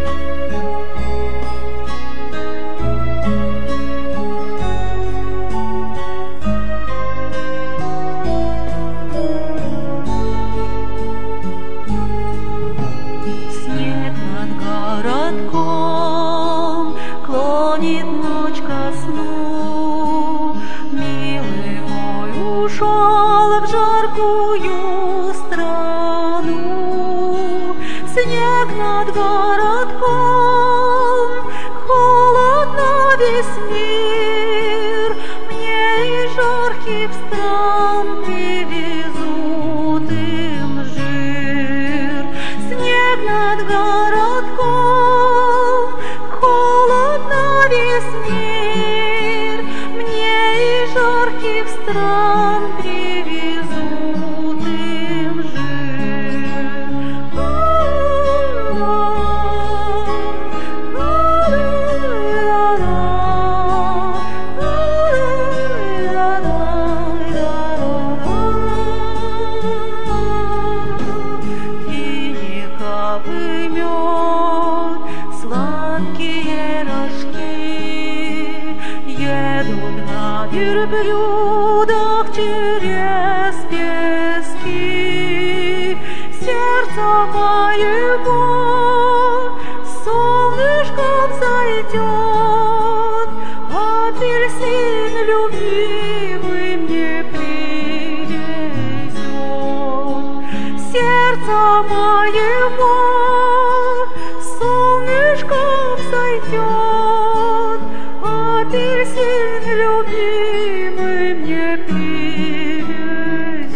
Клонит ночь ко сну, милый мой ушел в жаркую страну. Снег над городком, холодно весь мир, мне из жарких стран привезут им жир. Снег над городком, холодно весь мир, мне из жарких стран привезут им жир. Финиковый мед, сладкие рожки едут на верблюдах через пески. Сердце моего солнышком зайдет, апельсин любимый мне привезет. Сердце моего солнышком зайдет, апельсин любимый мне привезет.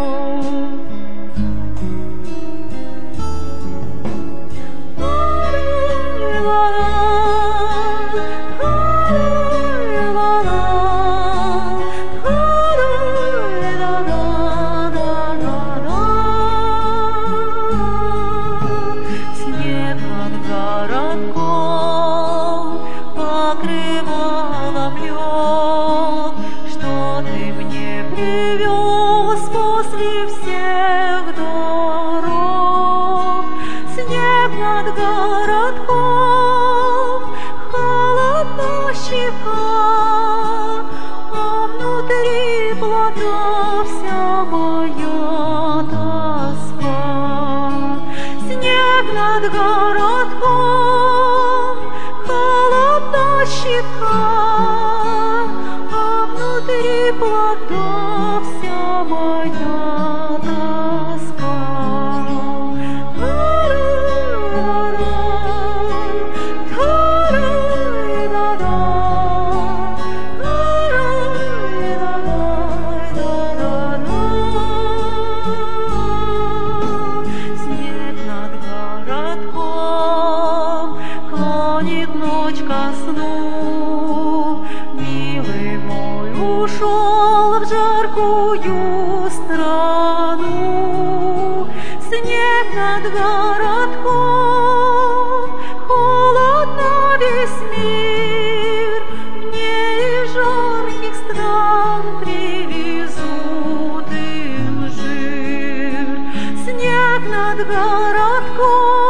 Снег над городком покрывалом лег, что ты мне привез после всех дорог. Снег над городком, холодна щека, а внутри плота вся моя тоска. Снег над городком, холодна щека, а внутри плота вся моя тоска. Снег над городком, клонит ночь ко сну, милый мой ушел в жаркую страну. Снег над городком, холодно весь мир, мне из жарких стран привезут им жир. Снег над городком,